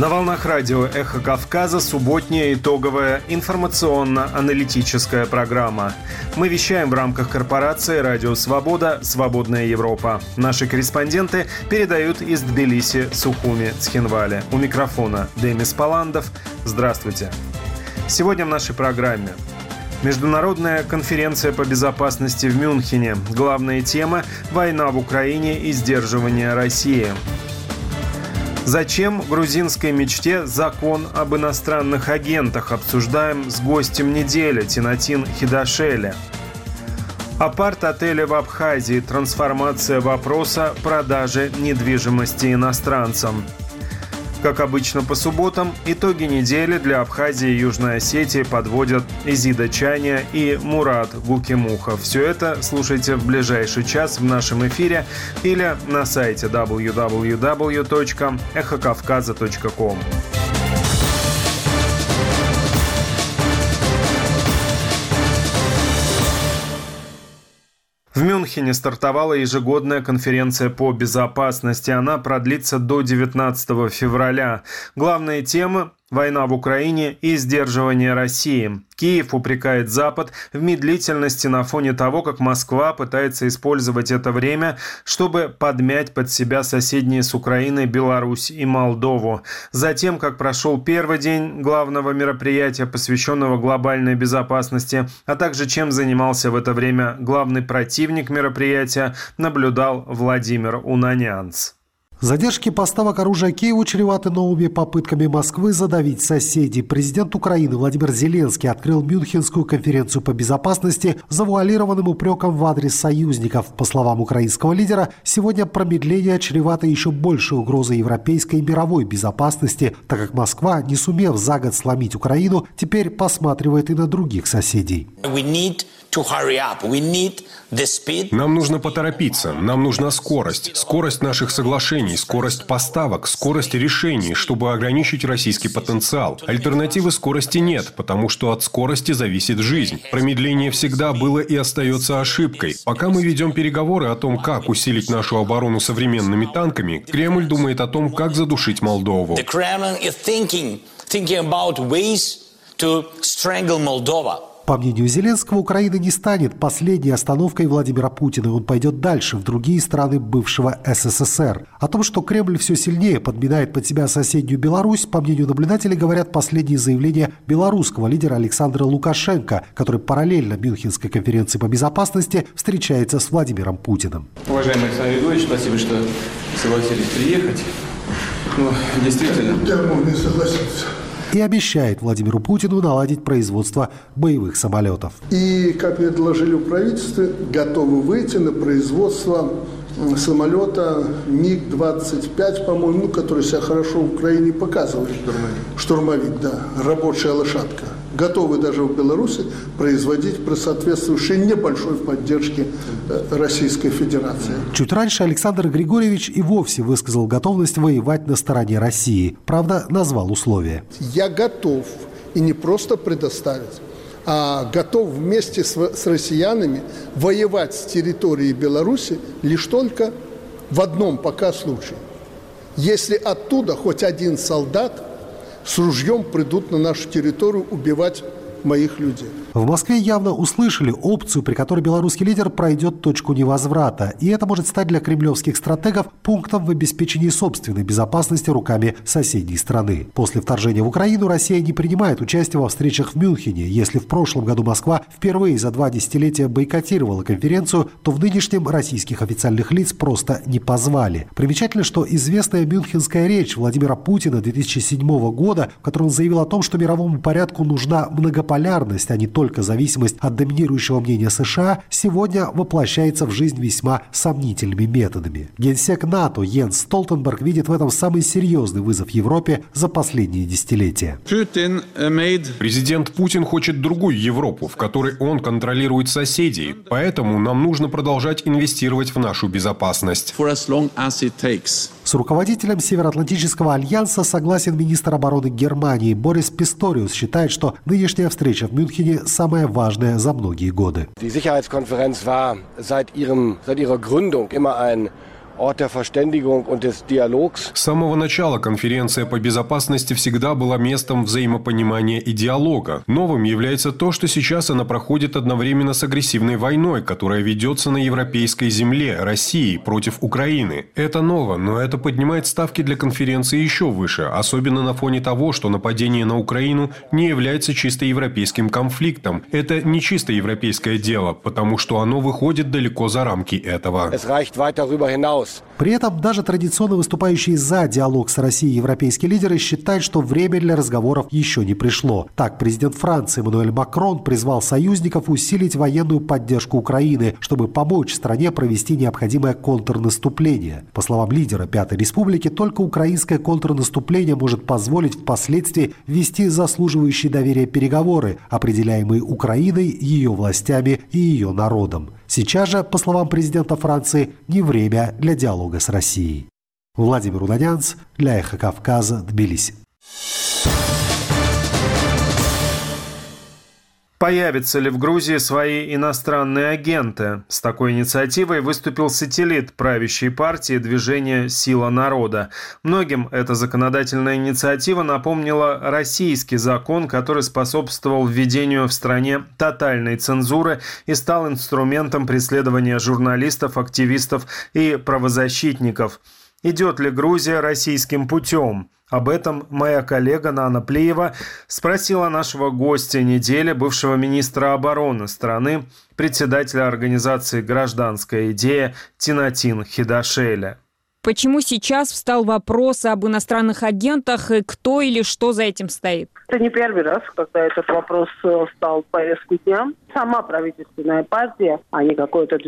На волнах радио «Эхо Кавказа» субботняя итоговая информационно-аналитическая программа. Мы вещаем в рамках корпорации «Радио Свобода. Свободная Европа». Наши корреспонденты передают из Тбилиси, Сухуми, Цхинвали. У микрофона Демис Паландов. Здравствуйте. Сегодня в нашей программе. Международная конференция по безопасности в Мюнхене. Главная тема – война в Украине и сдерживание России. Зачем грузинской мечте закон об иностранных агентах? Обсуждаем с гостем недели Тинатин Хидашели. Апарт-отели в Абхазии. Трансформация вопроса продажи недвижимости иностранцам. Как обычно по субботам, итоги недели для Абхазии и Южной Осетии подводят Изида Чаня и Мурат Гукимухов. Все это слушайте в ближайший час в нашем эфире или на сайте www.эхокавказа.ком. В Мюнхене стартовала ежегодная конференция по безопасности. Она продлится до 19 февраля. Главные темы – война в Украине и сдерживание России. Киев упрекает Запад в медлительности на фоне того, как Москва пытается использовать это время, чтобы подмять под себя соседние с Украиной Беларусь и Молдову. Затем, как прошел первый день главного мероприятия, посвященного глобальной безопасности, а также чем занимался в это время главный противник мероприятия, наблюдал Владимир Унанянц. Задержки поставок оружия Киеву чреваты новыми попытками Москвы задавить соседей. Президент Украины Владимир Зеленский открыл Мюнхенскую конференцию по безопасности завуалированным упреком в адрес союзников. По словам украинского лидера, сегодня промедление чревато еще большей угрозой европейской и мировой безопасности, так как Москва, не сумев за год сломить Украину, теперь посматривает и на других соседей. Нам нужно поторопиться, нам нужна скорость наших соглашений, скорость поставок, скорость решений, чтобы ограничить российский потенциал. Альтернативы скорости нет, потому что от скорости зависит жизнь. Промедление всегда было и остается ошибкой. Пока мы ведем переговоры о том, как усилить нашу оборону современными танками, Кремль думает о том, как задушить Молдову. По мнению Зеленского, Украина не станет последней остановкой Владимира Путина. Он пойдет дальше, в другие страны бывшего СССР. О том, что Кремль все сильнее подминает под себя соседнюю Беларусь, по мнению наблюдателей, говорят последние заявления белорусского лидера Александра Лукашенко, который параллельно Мюнхенской конференции по безопасности встречается с Владимиром Путиным. Уважаемый Александр Григорьевич, спасибо, что согласились приехать. Действительно. Я мог не согласиться. И обещает Владимиру Путину наладить производство боевых самолетов. И, как мне доложили в правительстве, готовы выйти на производство самолета МиГ-25, по-моему, который себя хорошо в Украине показывает. Штурмовик, да, рабочая лошадка. Готовы даже в Беларуси производить при соответствующей небольшой поддержке Российской Федерации. Чуть раньше Александр Григорьевич и вовсе высказал готовность воевать на стороне России. Правда, назвал условия. Я готов, и не просто предоставить, а готов вместе с россиянами воевать с территории Беларуси лишь только в одном пока случае. Если оттуда хоть один солдат с ружьем придут на нашу территорию убивать моих людей. В Москве явно услышали опцию, при которой белорусский лидер пройдет точку невозврата. И это может стать для кремлевских стратегов пунктом в обеспечении собственной безопасности руками соседней страны. После вторжения в Украину Россия не принимает участие во встречах в Мюнхене. Если в прошлом году Москва впервые за 2 десятилетия бойкотировала конференцию, то в нынешнем российских официальных лиц просто не позвали. Примечательно, что известная мюнхенская речь Владимира Путина 2007 года, в которой он заявил о том, что мировому порядку нужна многополярность, а не только зависимость от доминирующего мнения США, сегодня воплощается в жизнь весьма сомнительными методами. Генсек НАТО Йенс Столтенберг видит в этом самый серьезный вызов Европе за последние десятилетия. Президент Путин хочет другую Европу, в которой он контролирует соседей. Поэтому нам нужно продолжать инвестировать в нашу безопасность. С руководителем Североатлантического альянса согласен министр обороны Германии Борис Писториус. Считает, что нынешняя встреча в Мюнхене самая важная за многие годы. Die Sicherheitskonferenz war seit ihrer Gründung immer ein С самого начала конференция по безопасности всегда была местом взаимопонимания и диалога. Новым является то, что сейчас она проходит одновременно с агрессивной войной, которая ведется на европейской земле, России, против Украины. Это ново, но это поднимает ставки для конференции еще выше, особенно на фоне того, что нападение на Украину не является чисто европейским конфликтом. Это не чисто европейское дело, потому что оно выходит далеко за рамки этого. При этом даже традиционно выступающие за диалог с Россией европейские лидеры считают, что время для разговоров еще не пришло. Так, президент Франции Эммануэль Макрон призвал союзников усилить военную поддержку Украины, чтобы помочь стране провести необходимое контрнаступление. По словам лидера Пятой Республики, только украинское контрнаступление может позволить впоследствии вести заслуживающие доверия переговоры, определяемые Украиной, ее властями и ее народом. Сейчас же, по словам президента Франции, не время для диалога с Россией. Владимир Унанянц для Эхо Кавказа, Тбилиси. Появятся ли в Грузии свои иностранные агенты? С такой инициативой выступил сателлит правящей партии движения «Сила народа». Многим эта законодательная инициатива напомнила российский закон, который способствовал введению в стране тотальной цензуры и стал инструментом преследования журналистов, активистов и правозащитников. Идет ли Грузия российским путем? Об этом моя коллега Нана Плиева спросила нашего гостя недели, бывшего министра обороны страны, председателя организации «Гражданская идея» Тинатин Хидашеля. Почему сейчас встал вопрос об иностранных агентах и кто или что за этим стоит? Это не первый раз, когда этот вопрос встал в повестку дня. Сама правительственная партия, а не какое-то